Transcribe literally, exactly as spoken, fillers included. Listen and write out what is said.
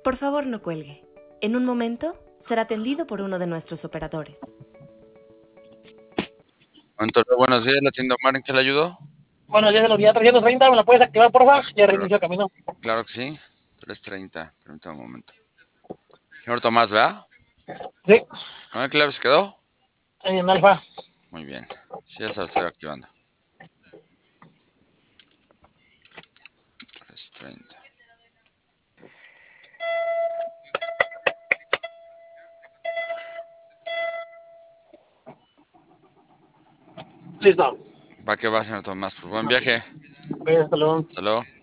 Por favor, no cuelgue. En un momento será atendido por uno de nuestros operadores. Entonces, buenos días, la tienda Omar, ¿en qué le ayudó? Bueno, ya se lo di a trescientos treinta, ¿me la puedes activar, porfa? Ya Claro, reinicio camino. claro que sí, tres treinta, permítame un momento. Señor Tomás, ¿verdad? Sí, ¿A qué clave se quedó? en alfa. Muy bien, sí, ya se lo estoy activando. tres treinta. Listo. Va que va, señor Tomás, pues buen viaje. Ok, hasta luego. Hasta luego.